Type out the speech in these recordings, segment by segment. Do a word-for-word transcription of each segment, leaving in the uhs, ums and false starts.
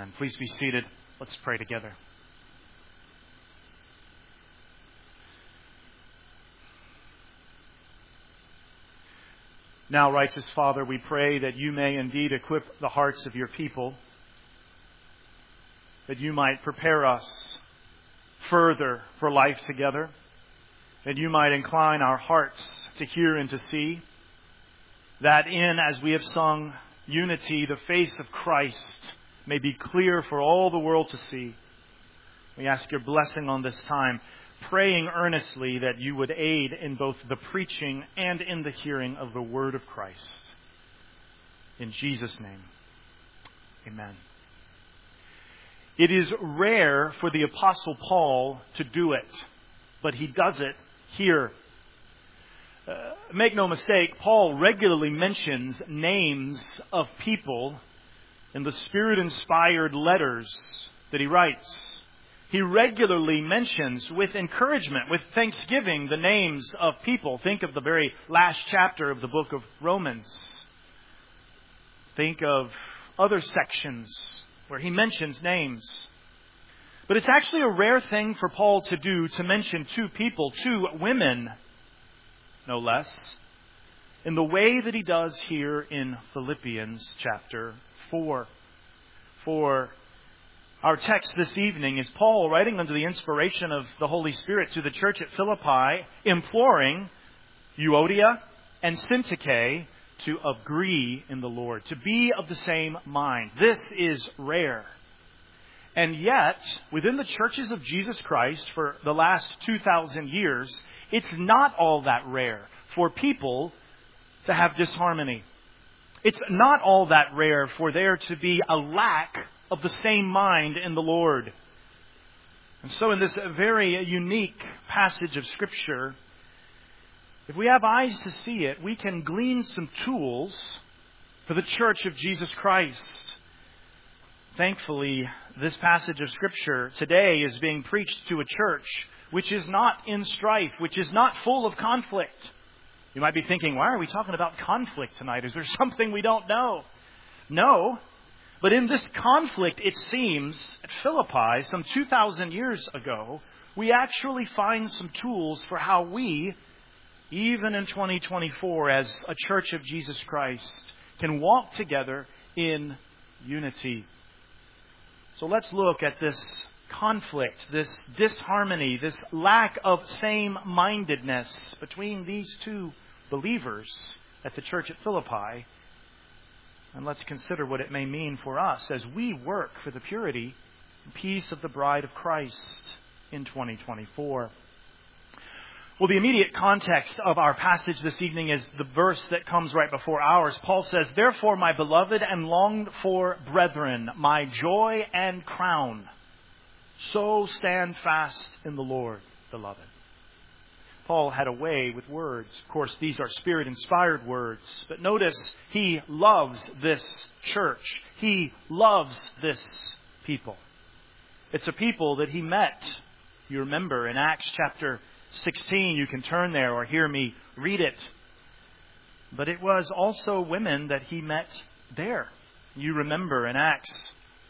Amen. Please be seated. Let's pray together. Now, righteous Father, we pray that you may indeed equip the hearts of your people, that you might prepare us further for life together, that you might incline our hearts to hear and to see, that in, as we have sung, unity, the face of Christ may be clear for all the world to see. We ask your blessing on this time, praying earnestly that you would aid in both the preaching and in the hearing of the word of Christ. In Jesus' name, amen. It is rare for the Apostle Paul to do it, but he does it here. Uh, make no mistake, Paul regularly mentions names of people in the Spirit-inspired letters that he writes. He regularly mentions with encouragement, with thanksgiving, the names of people. Think of the very last chapter of the book of Romans. Think of other sections where he mentions names. But it's actually a rare thing for Paul to do, to mention two people, two women, no less, in the way that he does here in Philippians chapter four. For our text this evening is Paul writing under the inspiration of the Holy Spirit to the church at Philippi, imploring Euodia and Syntyche to agree in the Lord, to be of the same mind. This is rare. And yet, within the churches of Jesus Christ for the last two thousand years, it's not all that rare for people to have disharmony. It's not all that rare for there to be a lack of the same mind in the Lord. And so in this very unique passage of Scripture, if we have eyes to see it, we can glean some tools for the church of Jesus Christ. Thankfully, this passage of Scripture today is being preached to a church which is not in strife, which is not full of conflict. You might be thinking, why are we talking about conflict tonight? Is there something we don't know? No. But in this conflict, it seems, at Philippi, some two thousand years ago, we actually find some tools for how we, even in twenty twenty-four, as a church of Jesus Christ, can walk together in unity. So let's look at this conflict, this disharmony, this lack of same-mindedness between these two believers at the church at Philippi. And let's consider what it may mean for us as we work for the purity and peace of the bride of Christ in twenty twenty-four. Well, the immediate context of our passage this evening is the verse that comes right before ours. Paul says, "Therefore, my beloved and longed for brethren, my joy and crown, so stand fast in the Lord, beloved." Paul had a way with words. Of course, these are Spirit-inspired words. But notice, he loves this church. He loves this people. It's a people that he met. You remember in Acts chapter sixteen, you can turn there or hear me read it. But it was also women that he met there. You remember in Acts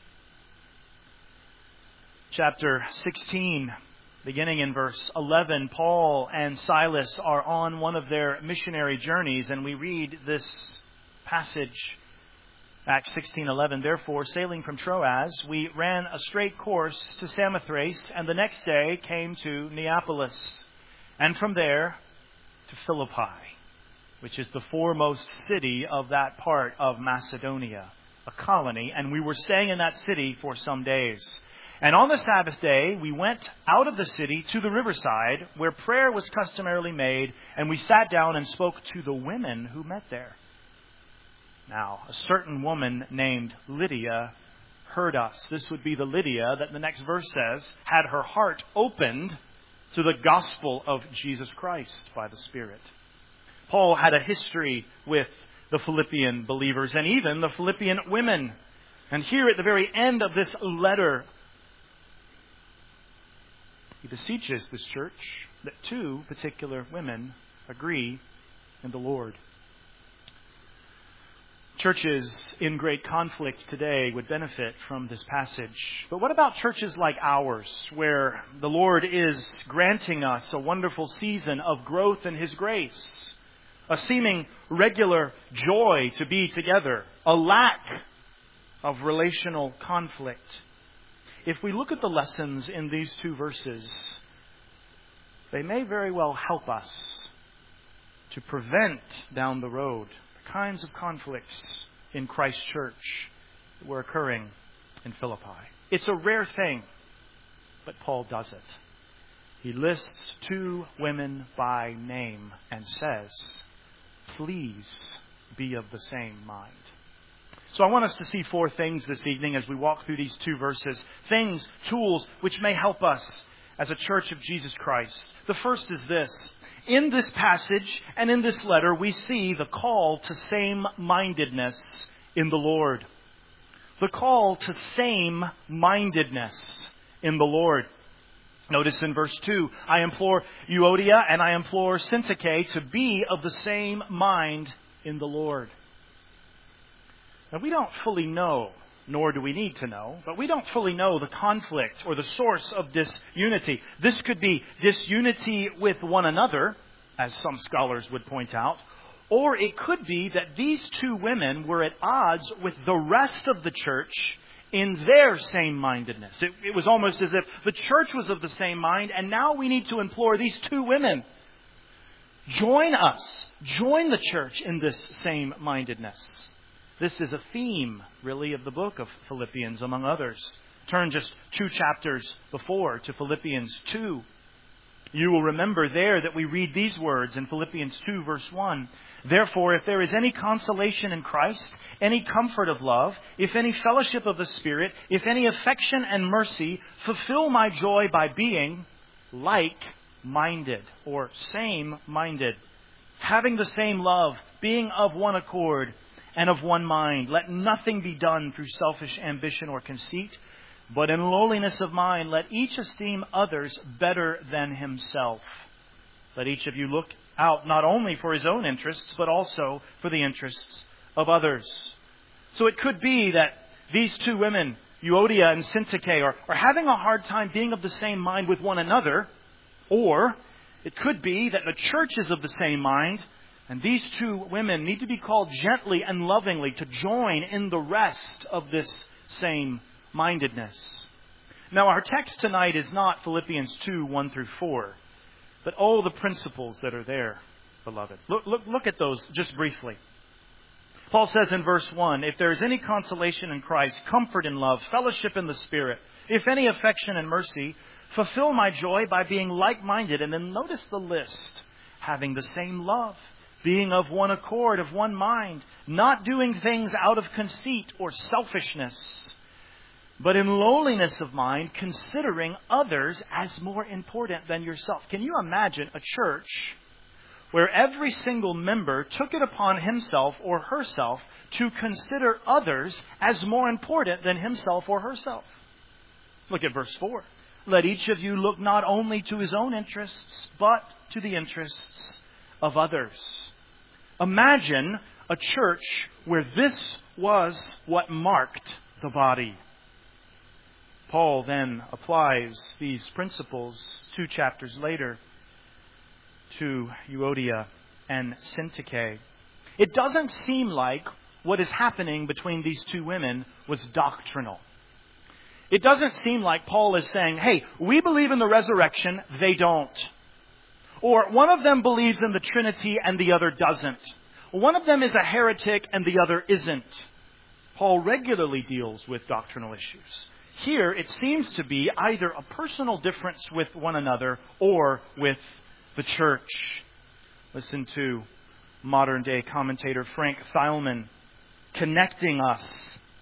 chapter sixteen, beginning in verse eleven, Paul and Silas are on one of their missionary journeys, and we read this passage, Acts sixteen eleven. "Therefore, sailing from Troas, we ran a straight course to Samothrace, and the next day came to Neapolis, and from there to Philippi, which is the foremost city of that part of Macedonia, a colony, and we were staying in that city for some days. And on the Sabbath day, we went out of the city to the riverside, where prayer was customarily made, and we sat down and spoke to the women who met there. Now, a certain woman named Lydia heard us." This would be the Lydia that the next verse says had her heart opened to the gospel of Jesus Christ by the Spirit. Paul had a history with the Philippian believers and even the Philippian women. And here at the very end of this letter, he beseeches this church that two particular women agree in the Lord. Churches in great conflict today would benefit from this passage. But what about churches like ours, where the Lord is granting us a wonderful season of growth in His grace, a seeming regular joy to be together, a lack of relational conflict? If we look at the lessons in these two verses, they may very well help us to prevent down the road kinds of conflicts in Christ's church that were occurring in Philippi. It's a rare thing, but Paul does it. He lists two women by name and says, please be of the same mind. So I want us to see four things this evening as we walk through these two verses. Things, tools, which may help us as a church of Jesus Christ. The first is this. In this passage and in this letter, we see the call to same-mindedness in the Lord. The call to same-mindedness in the Lord. Notice in verse two, I implore Euodia and I implore Syntyche to be of the same mind in the Lord. Now, we don't fully know, nor do we need to know, but we don't fully know the conflict or the source of disunity. This could be disunity with one another, as some scholars would point out, or it could be that these two women were at odds with the rest of the church in their same-mindedness. It, it was almost as if the church was of the same mind, and now we need to implore these two women, join us, join the church in this same-mindedness. This is a theme, really, of the book of Philippians, among others. Turn just two chapters before to Philippians two. You will remember there that we read these words in Philippians two, verse one. Therefore, if there is any consolation in Christ, any comfort of love, if any fellowship of the Spirit, if any affection and mercy, fulfill my joy by being like-minded or same-minded, having the same love, being of one accord, and of one mind. Let nothing be done through selfish ambition or conceit, but in lowliness of mind, let each esteem others better than himself. Let each of you look out not only for his own interests, but also for the interests of others. So it could be that these two women, Euodia and Syntyche, are, are having a hard time being of the same mind with one another, or it could be that the church is of the same mind, and these two women need to be called gently and lovingly to join in the rest of this same-mindedness. Now, our text tonight is not Philippians two, one through four, but all the principles that are there, beloved. Look, look, look at those just briefly. Paul says in verse one, if there is any consolation in Christ, comfort in love, fellowship in the Spirit, if any affection and mercy, fulfill my joy by being like-minded. And then notice the list. Having the same love, being of one accord, of one mind, not doing things out of conceit or selfishness, but in lowliness of mind, considering others as more important than yourself. Can you imagine a church where every single member took it upon himself or herself to consider others as more important than himself or herself? Look at verse four. Let each of you look not only to his own interests, but to the interests of others. Imagine a church where this was what marked the body. Paul then applies these principles two chapters later to Euodia and Syntyche. It doesn't seem like what is happening between these two women was doctrinal. It doesn't seem like Paul is saying, hey, we believe in the resurrection, they don't. Or one of them believes in the Trinity and the other doesn't. One of them is a heretic and the other isn't. Paul regularly deals with doctrinal issues. Here it seems to be either a personal difference with one another or with the church. Listen to modern day commentator Frank Thielman connecting us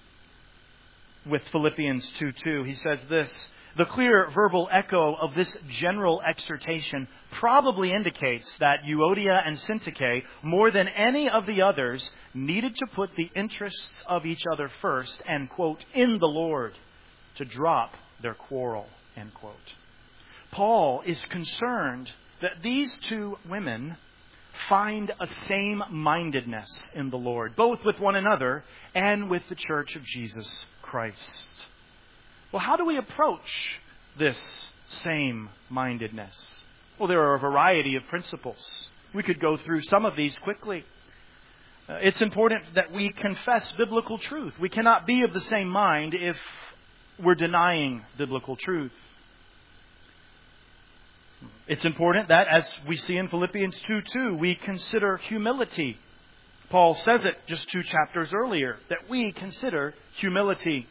with Philippians two two. He says this: the clear verbal echo of this general exhortation probably indicates that Euodia and Syntyche, more than any of the others, needed to put the interests of each other first and, quote, in the Lord, to drop their quarrel, end quote. Paul is concerned that these two women find a same-mindedness in the Lord, both with one another and with the church of Jesus Christ. Well, how do we approach this same-mindedness? Well, there are a variety of principles. We could go through some of these quickly. Uh, it's important that we confess biblical truth. We cannot be of the same mind if we're denying biblical truth. It's important that, as we see in Philippians two two, we consider humility. Paul says it just two chapters earlier, that we consider humility.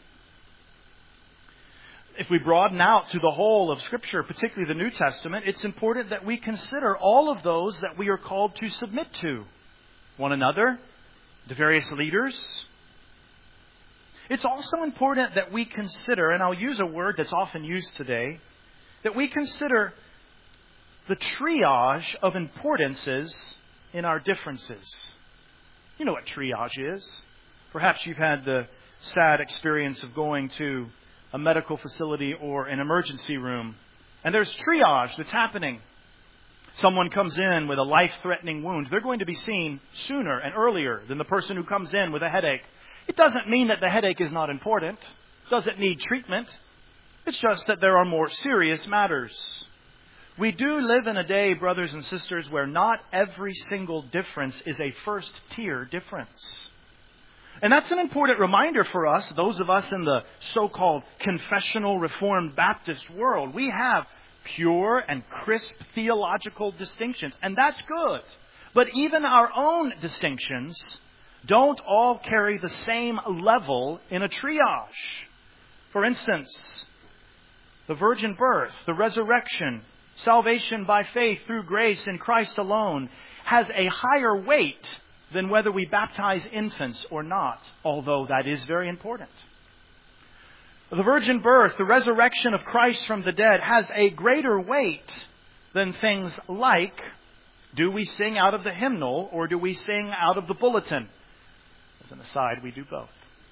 If we broaden out to the whole of Scripture, particularly the New Testament, it's important that we consider all of those that we are called to submit to. One another, the various leaders. It's also important that we consider, and I'll use a word that's often used today, that we consider the triage of importances in our differences. You know what triage is. Perhaps you've had the sad experience of going to a medical facility or an emergency room, and there's triage that's happening. Someone comes in with a life-threatening wound. They're going to be seen sooner and earlier than the person who comes in with a headache. It doesn't mean that the headache is not important. It doesn't need treatment. It's just that there are more serious matters. We do live in a day, brothers and sisters, where not every single difference is a first-tier difference. And that's an important reminder for us, those of us in the so-called confessional Reformed Baptist world. We have pure and crisp theological distinctions, and that's good. But even our own distinctions don't all carry the same level in a triage. For instance, the virgin birth, the resurrection, salvation by faith through grace in Christ alone has a higher weight than whether we baptize infants or not, although that is very important. The virgin birth, the resurrection of Christ from the dead, has a greater weight than things like, do we sing out of the hymnal or do we sing out of the bulletin? As an aside, we do both.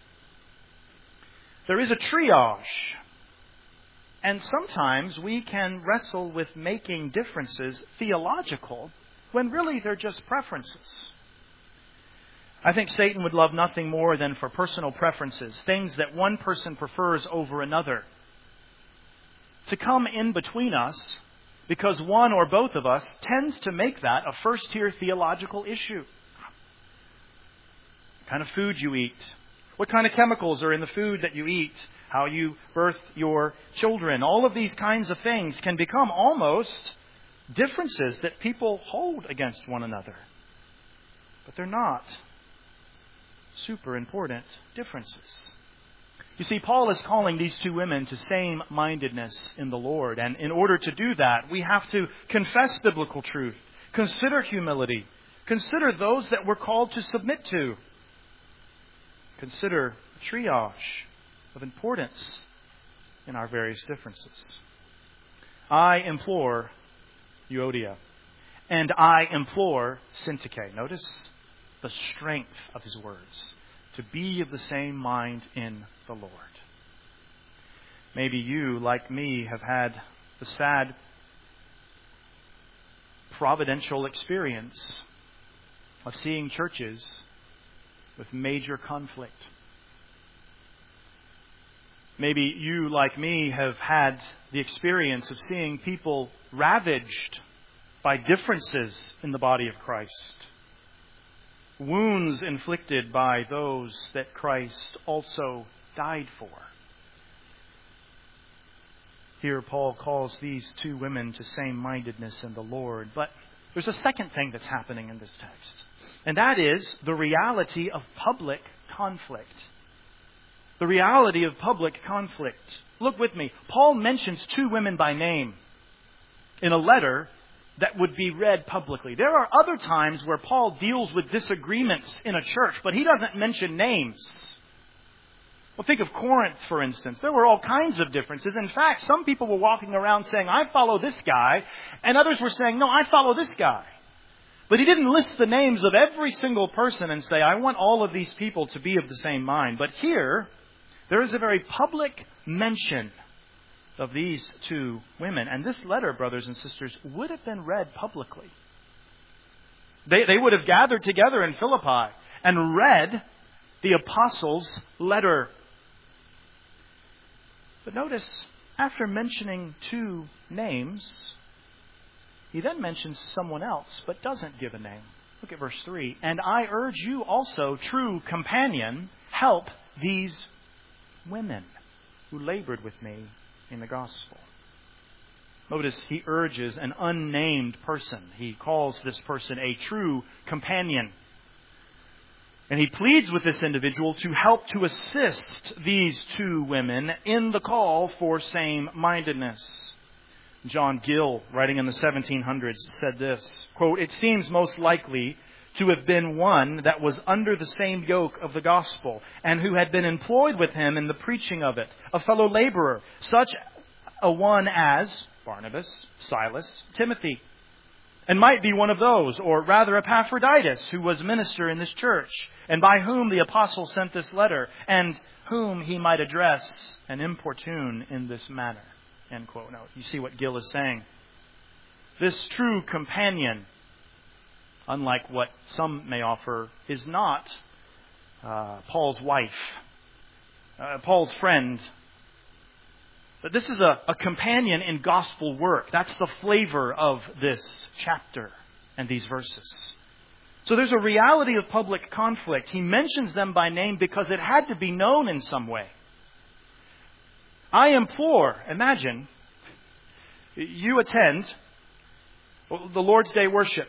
There is a triage. And sometimes we can wrestle with making differences theological when really they're just preferences. I think Satan would love nothing more than for personal preferences, things that one person prefers over another, to come in between us because one or both of us tends to make that a first-tier theological issue. What kind of food you eat, what kind of chemicals are in the food that you eat, how you birth your children. All of these kinds of things can become almost differences that people hold against one another. But they're not super important differences. You see, Paul is calling these two women to same-mindedness in the Lord. And in order to do that, we have to confess biblical truth, consider humility, consider those that we're called to submit to, consider triage of importance in our various differences. I implore Euodia, and I implore Syntyche. Notice the strength of his words. To be of the same mind in the Lord. Maybe you, like me, have had the sad providential experience of seeing churches with major conflict. Maybe you, like me, have had the experience of seeing people ravaged by differences in the body of Christ. Wounds inflicted by those that Christ also died for. Here Paul calls these two women to same-mindedness in the Lord. But there's a second thing that's happening in this text. And that is the reality of public conflict. The reality of public conflict. Look with me. Paul mentions two women by name in a letter that would be read publicly. There are other times where Paul deals with disagreements in a church, but he doesn't mention names. Well, think of Corinth, for instance. There were all kinds of differences. In fact, some people were walking around saying, I follow this guy, and others were saying, no, I follow this guy. But he didn't list the names of every single person and say, I want all of these people to be of the same mind. But here, there is a very public mention of these two women. And this letter, brothers and sisters, would have been read publicly. They, they would have gathered together in Philippi and read the apostles' letter. But notice, after mentioning two names, he then mentions someone else, but doesn't give a name. Look at verse three. And I urge you also, true companion, help these women who labored with me in the gospel. Notice he urges an unnamed person. He calls this person a true companion. And he pleads with this individual to help to assist these two women in the call for same-mindedness. John Gill, writing in the seventeen hundreds, said this, quote, "It seems most likely to have been one that was under the same yoke of the gospel and who had been employed with him in the preaching of it, a fellow laborer, such a one as Barnabas, Silas, Timothy, and might be one of those, or rather Epaphroditus, who was minister in this church, and by whom the apostle sent this letter, and whom he might address and importune in this manner." End quote. Now, you see what Gill is saying. This true companion, unlike what some may offer, is not uh, Paul's wife, uh, Paul's friend. But this is a, a companion in gospel work. That's the flavor of this chapter and these verses. So there's a reality of public conflict. He mentions them by name because it had to be known in some way. I implore, imagine, you attend the Lord's Day worship.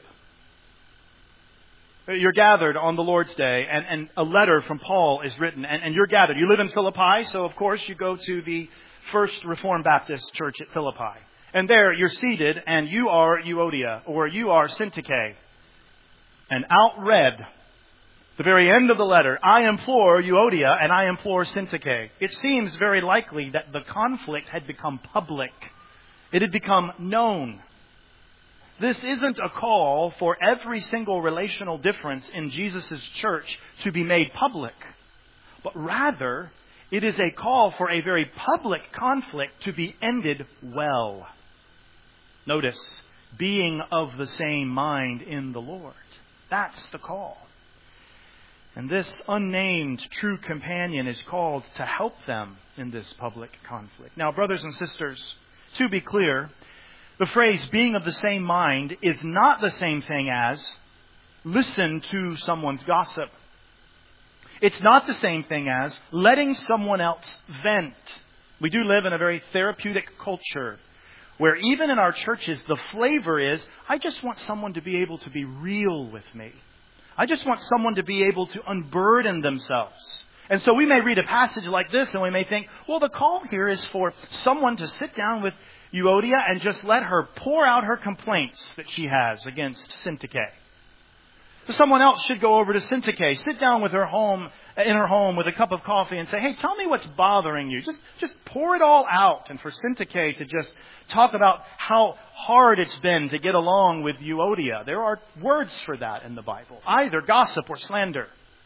You're gathered on the Lord's Day, and, and a letter from Paul is written, and, and you're gathered. You live in Philippi, so of course you go to the First Reformed Baptist Church at Philippi. And there you're seated, and you are Euodia, or you are Syntyche. And out read, the very end of the letter, I implore Euodia and I implore Syntyche. It seems very likely that the conflict had become public. It had become known. This isn't a call for every single relational difference in Jesus' church to be made public, but rather it is a call for a very public conflict to be ended well. Notice, being of the same mind in the Lord. That's the call. And this unnamed true companion is called to help them in this public conflict. Now, brothers and sisters, to be clear, the phrase being of the same mind is not the same thing as listen to someone's gossip. It's not the same thing as letting someone else vent. We do live in a very therapeutic culture where even in our churches, the flavor is, I just want someone to be able to be real with me. I just want someone to be able to unburden themselves. And so we may read a passage like this and we may think, well, the call here is for someone to sit down with Euodia and just let her pour out her complaints that she has against Syntyche. So someone else should go over to Syntyche, sit down with her home, in her home with a cup of coffee and say, hey, tell me what's bothering you. Just, just pour it all out. And for Syntyche to just talk about how hard it's been to get along with Euodia. There are words for that in the Bible. Either gossip or slander.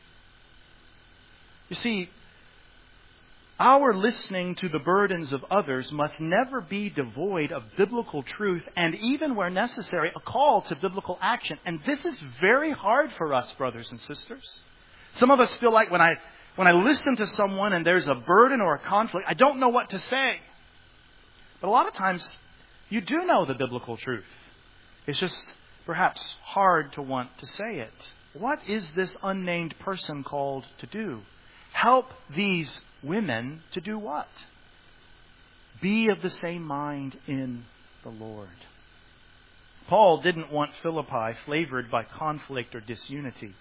You see, our listening to the burdens of others must never be devoid of biblical truth and even where necessary, a call to biblical action. And this is very hard for us, brothers and sisters. Some of us feel like when I when I listen to someone and there's a burden or a conflict, I don't know what to say. But a lot of times, you do know the biblical truth. It's just perhaps hard to want to say it. What is this unnamed person called to do? Help these women to do what? Be of the same mind in the Lord. Paul didn't want Philippi flavored by conflict or disunity.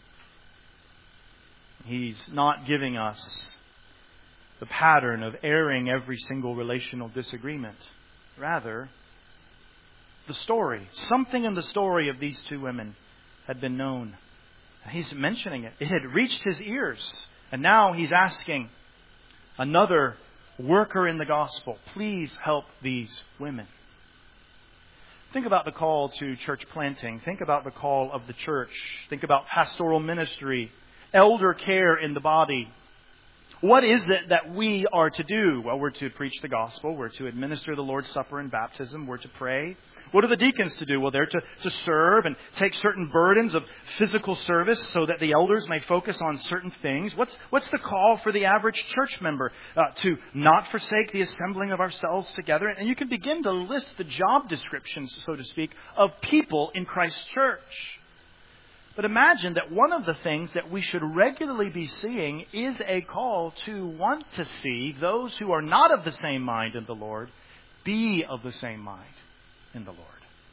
He's not giving us the pattern of airing every single relational disagreement. Rather, the story, something in the story of these two women had been known. He's mentioning it. It had reached his ears. And now he's asking another worker in the gospel, please help these women. Think about the call to church planting. Think about the call of the church. Think about pastoral ministry, elder care in the body. What is it that we are to do? Well, we're to preach the gospel. We're to administer the Lord's Supper and baptism. We're to pray. What are the deacons to do? Well, they're to, to serve and take certain burdens of physical service so that the elders may focus on certain things. What's, what's the call for the average church member? Uh, to not forsake the assembling of ourselves together. And you can begin to list the job descriptions, so to speak, of people in Christ's church. But imagine that one of the things that we should regularly be seeing is a call to want to see those who are not of the same mind in the Lord be of the same mind in the Lord.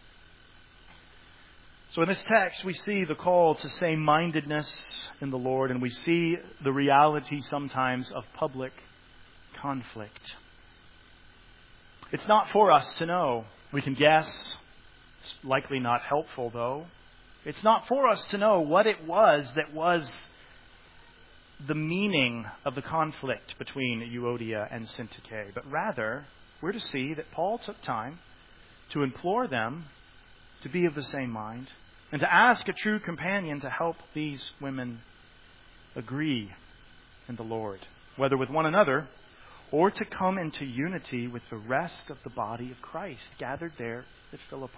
So in this text, we see the call to same-mindedness in the Lord, and we see the reality sometimes of public conflict. It's not for us to know. We can guess. It's likely not helpful, though. It's not for us to know what it was that was the meaning of the conflict between Euodia and Syntyche. But rather, we're to see that Paul took time to implore them to be of the same mind and to ask a true companion to help these women agree in the Lord, whether with one another or to come into unity with the rest of the body of Christ gathered there at Philippi.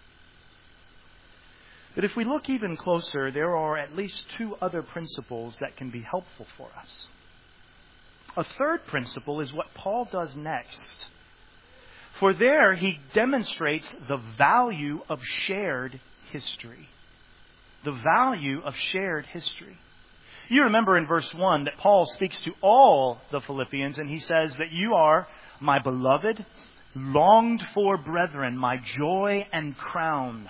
But if we look even closer, there are at least two other principles that can be helpful for us. A third principle is what Paul does next. For there he demonstrates the value of shared history. The value of shared history. You remember in verse one that Paul speaks to all the Philippians and he says that you are my beloved, longed for brethren, my joy and crown.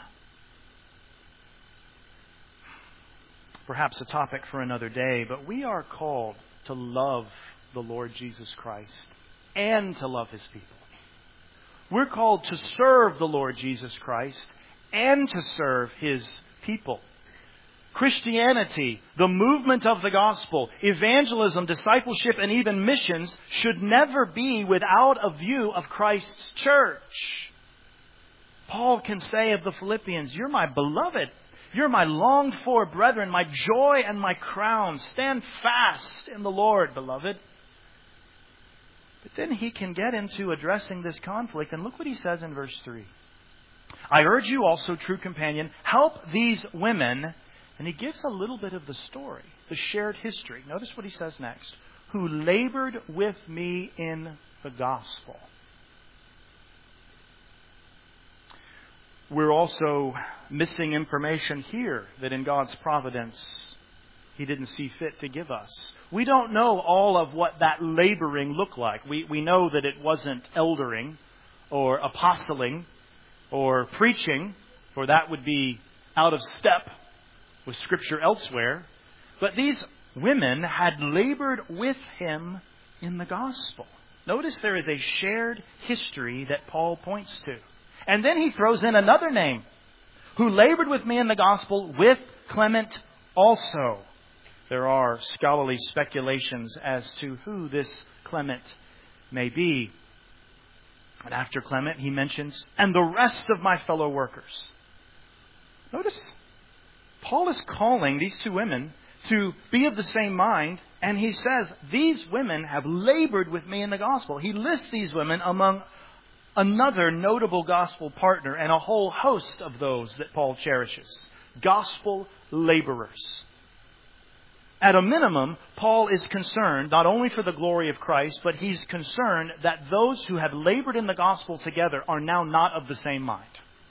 Perhaps a topic for another day, but we are called to love the Lord Jesus Christ and to love His people. We're called to serve the Lord Jesus Christ and to serve His people. Christianity, the movement of the gospel, evangelism, discipleship, and even missions should never be without a view of Christ's church. Paul can say of the Philippians, you're my beloved. You're my longed for brethren, my joy and my crown. Stand fast in the Lord, beloved. But then he can get into addressing this conflict. And look what he says in verse three. I urge you also, true companion, help these women. And he gives a little bit of the story, the shared history. Notice what he says next. Who labored with me in the gospel. We're also missing information here that in God's providence He didn't see fit to give us. We don't know all of what that laboring looked like. We, we know that it wasn't eldering or apostling or preaching, for that would be out of step with Scripture elsewhere. But these women had labored with him in the gospel. Notice there is a shared history that Paul points to. And then he throws in another name, who labored with me in the gospel with Clement also. There are scholarly speculations as to who this Clement may be. And after Clement, he mentions, and the rest of my fellow workers. Notice, Paul is calling these two women to be of the same mind. And he says, these women have labored with me in the gospel. He lists these women among another notable gospel partner and a whole host of those that Paul cherishes. Gospel laborers. At a minimum, Paul is concerned not only for the glory of Christ, but he's concerned that those who have labored in the gospel together are now not of the same mind.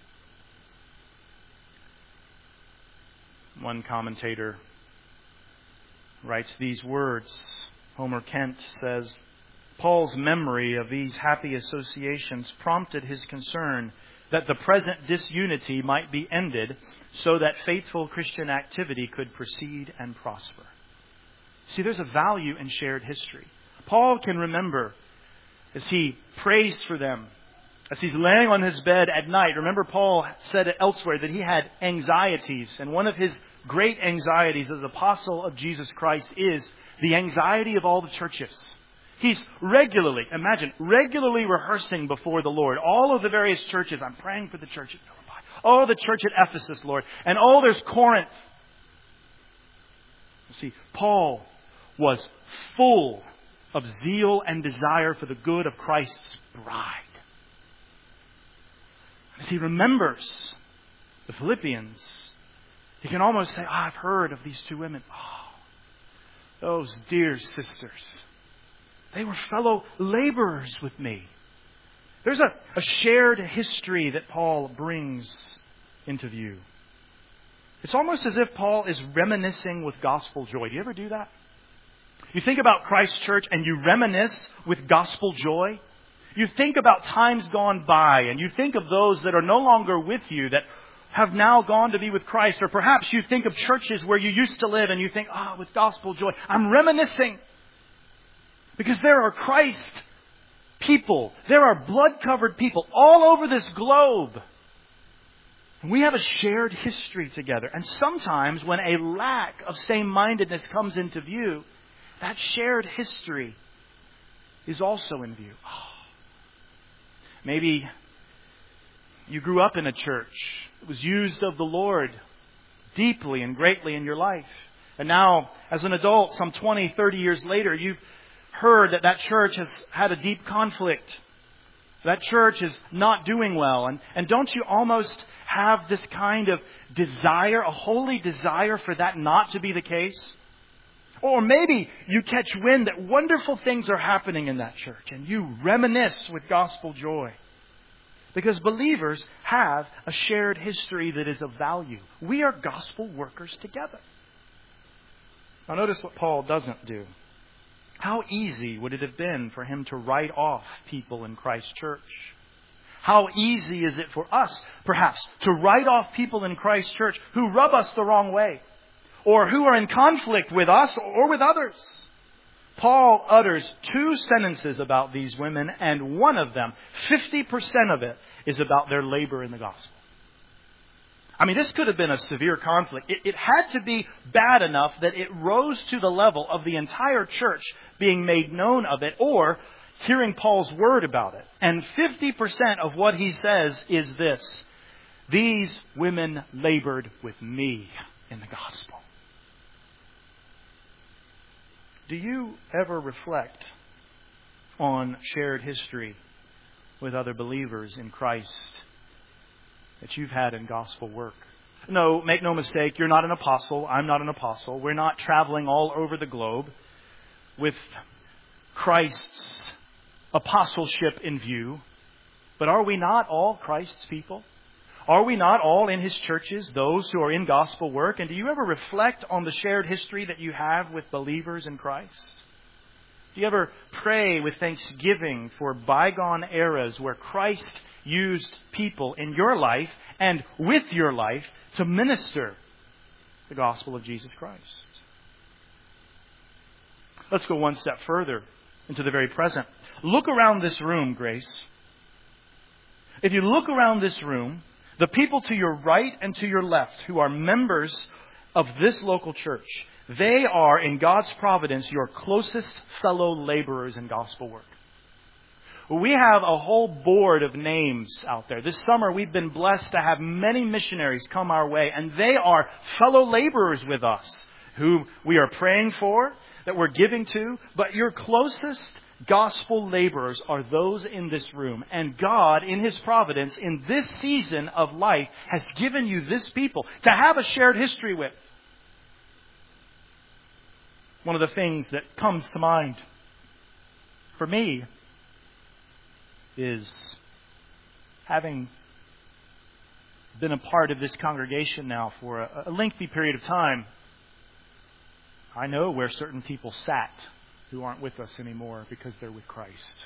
One commentator writes these words. Homer Kent says, Paul's memory of these happy associations prompted his concern that the present disunity might be ended so that faithful Christian activity could proceed and prosper. See, there's a value in shared history. Paul can remember as he prays for them, as he's laying on his bed at night. Remember, Paul said it elsewhere that he had anxieties, and one of his great anxieties as apostle of Jesus Christ is the anxiety of all the churches. He's regularly, imagine, regularly rehearsing before the Lord. All of the various churches. I'm praying for the church at Philippi. Oh, the church at Ephesus, Lord. And oh, there's Corinth. You see, Paul was full of zeal and desire for the good of Christ's bride. As he remembers the Philippians, he can almost say, oh, I've heard of these two women. Oh, those dear sisters. They were fellow laborers with me. There's a, a shared history that Paul brings into view. It's almost as if Paul is reminiscing with gospel joy. Do you ever do that? You think about Christ Church and you reminisce with gospel joy. You think about times gone by and you think of those that are no longer with you that have now gone to be with Christ. Or perhaps you think of churches where you used to live and you think, ah, oh, with gospel joy, I'm reminiscing. Because there are Christ people. There are blood-covered people all over this globe. And we have a shared history together. And sometimes when a lack of same-mindedness comes into view, that shared history is also in view. Oh. Maybe you grew up in a church that was used of the Lord deeply and greatly in your life. And now, as an adult, some twenty, thirty years later, you've heard that that church has had a deep conflict. That church is not doing well. And, and don't you almost have this kind of desire, a holy desire for that not to be the case? Or maybe you catch wind that wonderful things are happening in that church and you reminisce with gospel joy. Because believers have a shared history that is of value. We are gospel workers together. Now notice what Paul doesn't do. How easy would it have been for him to write off people in Christ's church? How easy is it for us, perhaps, to write off people in Christ's church who rub us the wrong way? Or who are in conflict with us or with others? Paul utters two sentences about these women, and one of them, fifty percent of it, is about their labor in the gospel. I mean, this could have been a severe conflict. It, it had to be bad enough that it rose to the level of the entire church being made known of it, or hearing Paul's word about it. And fifty percent of what he says is this: these women labored with me in the gospel. Do you ever reflect on shared history with other believers in Christ that you've had in gospel work? No, make no mistake, you're not an apostle. I'm not an apostle. We're not traveling all over the globe with Christ's apostleship in view. But are we not all Christ's people? Are we not all in His churches, those who are in gospel work? And do you ever reflect on the shared history that you have with believers in Christ? Do you ever pray with thanksgiving for bygone eras where Christ used people in your life and with your life to minister the gospel of Jesus Christ? Let's go one step further into the very present. Look around this room, Grace. If you look around this room, the people to your right and to your left who are members of this local church, they are, in God's providence, your closest fellow laborers in gospel work. We have a whole board of names out there. This summer we've been blessed to have many missionaries come our way, and they are fellow laborers with us who we are praying for, that we're giving to. But your closest gospel laborers are those in this room. And God, in His providence, in this season of life, has given you this people to have a shared history with. One of the things that comes to mind for me is having been a part of this congregation now for a, a lengthy period of time. I know where certain people sat who aren't with us anymore because they're with Christ.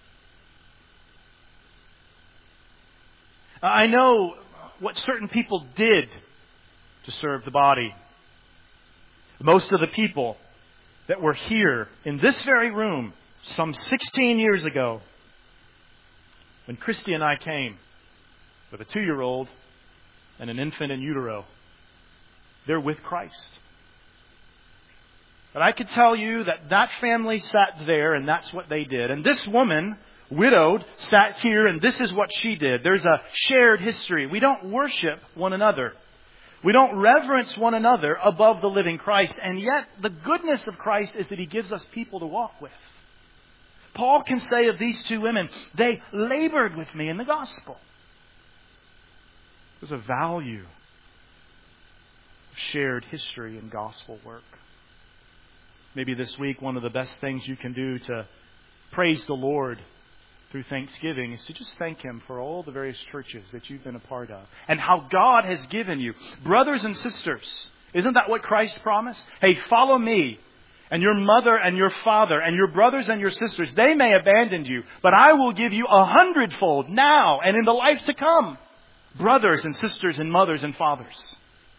I know what certain people did to serve the body. Most of the people that were here in this very room some sixteen years ago, when Christy and I came with a two-year-old and an infant in utero, they're with Christ. But I could tell you that that family sat there and that's what they did. And this woman, widowed, sat here and this is what she did. There's a shared history. We don't worship one another. We don't reverence one another above the living Christ. And yet the goodness of Christ is that He gives us people to walk with. Paul can say of these two women, they labored with me in the gospel. There's a value of shared history and gospel work. Maybe this week one of the best things you can do to praise the Lord through Thanksgiving is to just thank Him for all the various churches that you've been a part of and how God has given you. Brothers and sisters, isn't that what Christ promised? Hey, follow me, and your mother and your father and your brothers and your sisters, they may abandon you, but I will give you a hundredfold now and in the life to come. Brothers and sisters and mothers and fathers.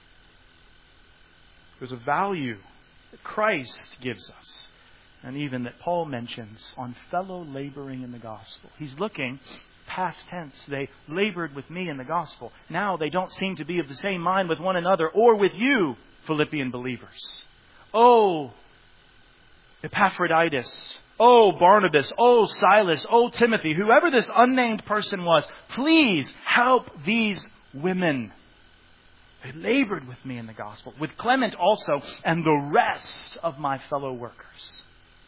There's a value that Christ gives us, and even that Paul mentions on fellow laboring in the gospel. He's looking past tense. They labored with me in the gospel. Now they don't seem to be of the same mind with one another or with you, Philippian believers. Oh, Epaphroditus. Oh, Barnabas. Oh, Silas. Oh, Timothy. Whoever this unnamed person was, please help these women. They labored with me in the gospel, with Clement also, and the rest of my fellow workers.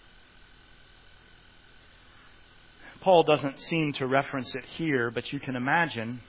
Paul doesn't seem to reference it here, but you can imagine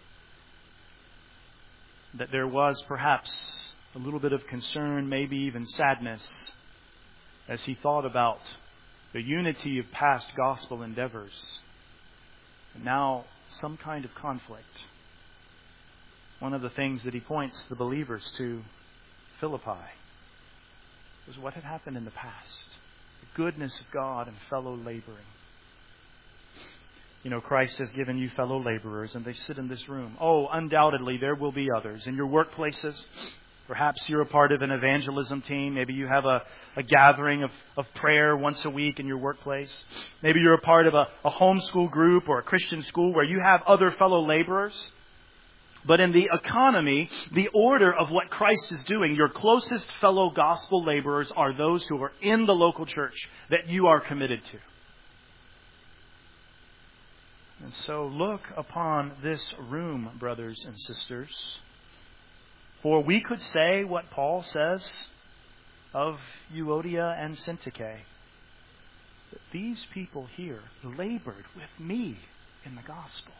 that there was perhaps a little bit of concern, maybe even sadness, as he thought about the unity of past gospel endeavors, and now some kind of conflict. One of the things that he points the believers to Philippi was what had happened in the past. The goodness of God and fellow laboring. You know, Christ has given you fellow laborers, and they sit in this room. Oh, undoubtedly there will be others. In your workplaces, perhaps you're a part of an evangelism team. Maybe you have a, a gathering of, of prayer once a week in your workplace. Maybe you're a part of a, a homeschool group or a Christian school where you have other fellow laborers. But in the economy, the order of what Christ is doing, your closest fellow gospel laborers are those who are in the local church that you are committed to. And so look upon this room, brothers and sisters. For we could say what Paul says of Euodia and Syntyche, that these people here labored with me in the gospel.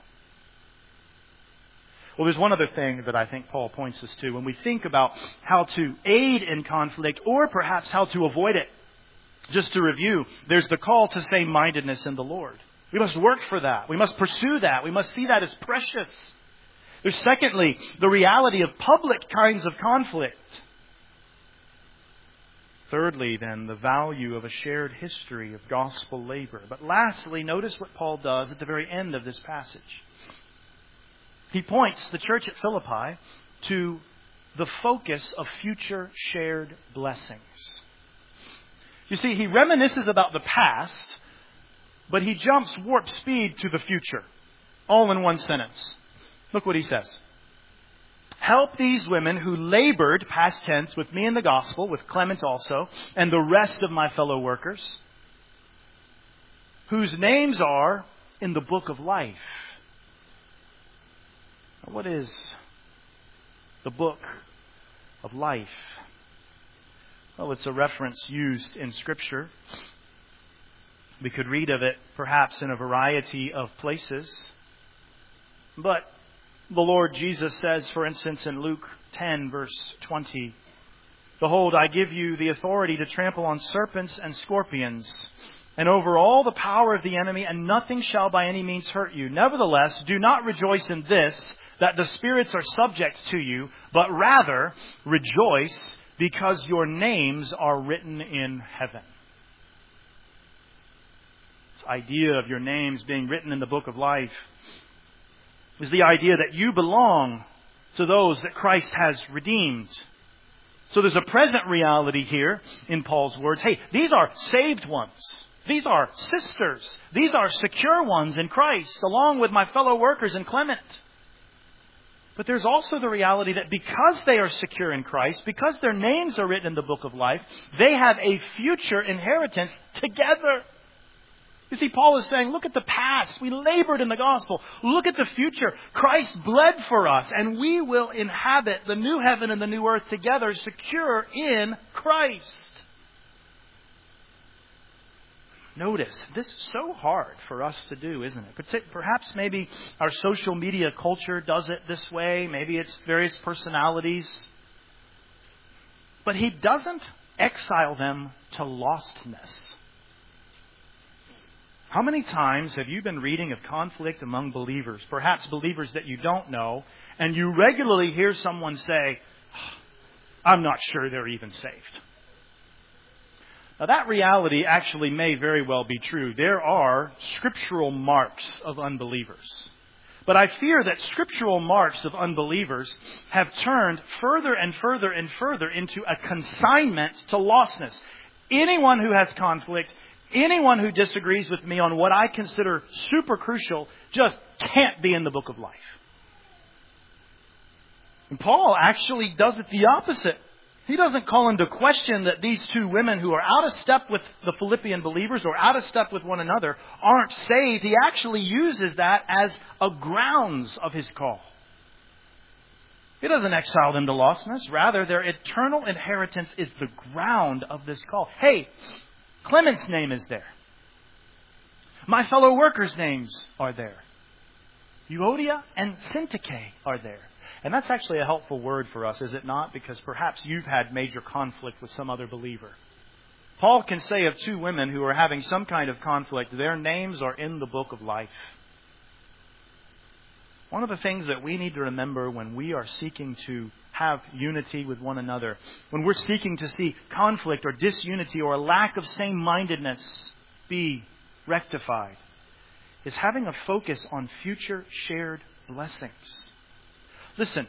Well, there's one other thing that I think Paul points us to when we think about how to aid in conflict or perhaps how to avoid it. Just to review, there's the call to same-mindedness in the Lord. We must work for that. We must pursue that. We must see that as precious. There's secondly, the reality of public kinds of conflict. Thirdly, then, the value of a shared history of gospel labor. But lastly, notice what Paul does at the very end of this passage. He points the church at Philippi to the focus of future shared blessings. You see, he reminisces about the past, but he jumps warp speed to the future, all in one sentence. Look what he says. Help these women who labored, past tense, with me in the gospel, with Clement also, and the rest of my fellow workers, whose names are in the book of life. What is the book of life? Well, it's a reference used in Scripture. We could read of it perhaps in a variety of places. But the Lord Jesus says, for instance, in Luke ten, verse twenty, Behold, I give you the authority to trample on serpents and scorpions, and over all the power of the enemy, and nothing shall by any means hurt you. Nevertheless, do not rejoice in this, that the spirits are subject to you, but rather rejoice because your names are written in heaven. This idea of your names being written in the book of life is the idea that you belong to those that Christ has redeemed. So there's a present reality here in Paul's words. Hey, these are saved ones. These are sisters. These are secure ones in Christ, along with my fellow workers in Clement. But there's also the reality that because they are secure in Christ, because their names are written in the book of life, they have a future inheritance together. You see, Paul is saying, look at the past. We labored in the gospel. Look at the future. Christ bled for us, and we will inhabit the new heaven and the new earth together, secure in Christ. Notice, this is so hard for us to do, isn't it? Perhaps maybe our social media culture does it this way. Maybe it's various personalities. But he doesn't exile them to lostness. How many times have you been reading of conflict among believers, perhaps believers that you don't know, and you regularly hear someone say, I'm not sure they're even saved? Now, that reality actually may very well be true. There are scriptural marks of unbelievers. But I fear that scriptural marks of unbelievers have turned further and further and further into a consignment to lostness. Anyone who has conflict, anyone who disagrees with me on what I consider super crucial, just can't be in the book of life. And Paul actually does it the opposite. He doesn't call into question that these two women who are out of step with the Philippian believers or out of step with one another aren't saved. He actually uses that as a grounds of his call. He doesn't exile them to lostness. Rather, their eternal inheritance is the ground of this call. Hey, Clement's name is there. My fellow workers' names are there. Euodia and Syntyche are there. And that's actually a helpful word for us, is it not? Because perhaps you've had major conflict with some other believer. Paul can say of two women who are having some kind of conflict, their names are in the book of life. One of the things that we need to remember when we are seeking to have unity with one another, when we're seeking to see conflict or disunity or a lack of same-mindedness be rectified, is having a focus on future shared blessings. Listen,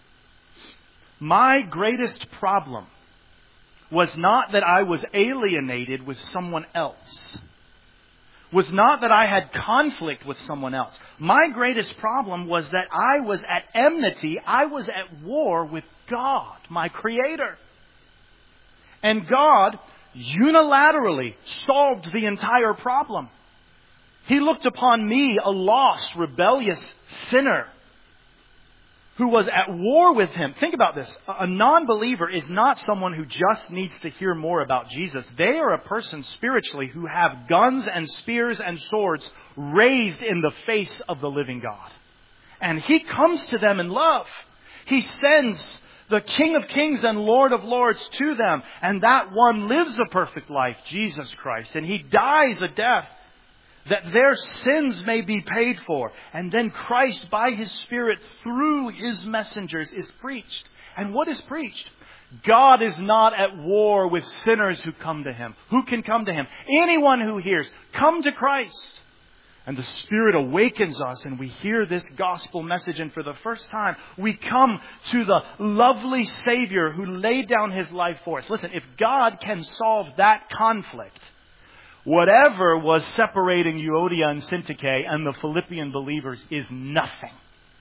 my greatest problem was not that I was alienated with someone else. Was not that I had conflict with someone else. My greatest problem was that I was at enmity. I was at war with God, my Creator. And God unilaterally solved the entire problem. He looked upon me, a lost, rebellious sinner, who was at war with Him. Think about this. A non-believer is not someone who just needs to hear more about Jesus. They are a person spiritually who have guns and spears and swords raised in the face of the living God. And He comes to them in love. He sends the King of Kings and Lord of Lords to them. And that one lives a perfect life, Jesus Christ. And He dies a death that their sins may be paid for. And then Christ, by His Spirit, through His messengers, is preached. And what is preached? God is not at war with sinners who come to Him. Who can come to Him? Anyone who hears, come to Christ. And the Spirit awakens us and we hear this gospel message. And for the first time, we come to the lovely Savior who laid down His life for us. Listen, if God can solve that conflict, whatever was separating Euodia and Syntyche and the Philippian believers is nothing.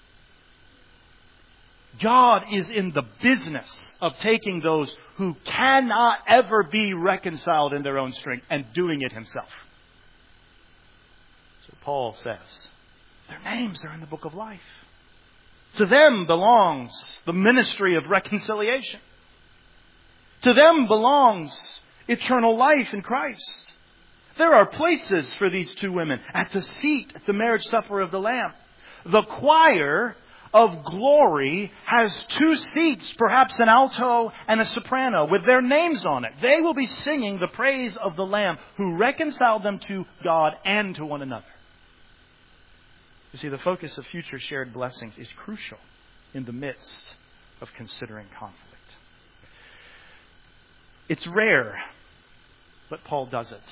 God is in the business of taking those who cannot ever be reconciled in their own strength and doing it Himself. So Paul says, their names are in the book of life. To them belongs the ministry of reconciliation. To them belongs eternal life in Christ. There are places for these two women at the seat, at the marriage supper of the Lamb. The choir of glory has two seats, perhaps an alto and a soprano, with their names on it. They will be singing the praise of the Lamb who reconciled them to God and to one another. You see, the focus of future shared blessings is crucial in the midst of considering conflict. It's rare, but Paul does it.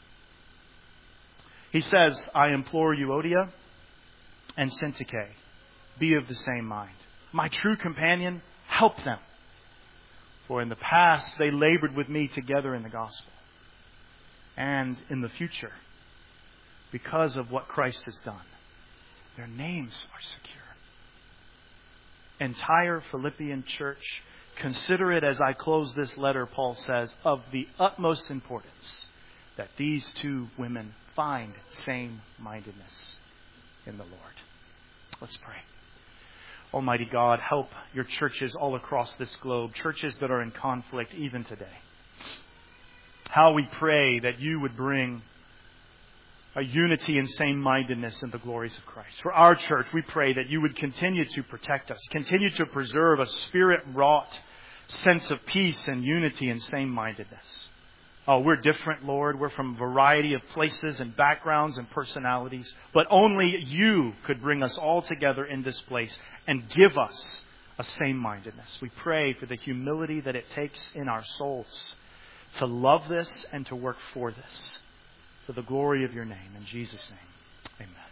He says, I implore Euodia and Syntyche, be of the same mind. My true companion, help them. For in the past, they labored with me together in the gospel. And in the future, because of what Christ has done, their names are secure. Entire Philippian church, consider it as I close this letter, Paul says, of the utmost importance that these two women find same-mindedness in the Lord. Let's pray. Almighty God, help your churches all across this globe, churches that are in conflict even today. How we pray that you would bring a unity and same-mindedness in the glories of Christ. For our church, we pray that you would continue to protect us, continue to preserve a Spirit-wrought sense of peace and unity and same-mindedness. Oh, we're different, Lord. We're from a variety of places and backgrounds and personalities. But only you could bring us all together in this place and give us a same-mindedness. We pray for the humility that it takes in our souls to love this and to work for this. For the glory of your name. In Jesus' name, amen.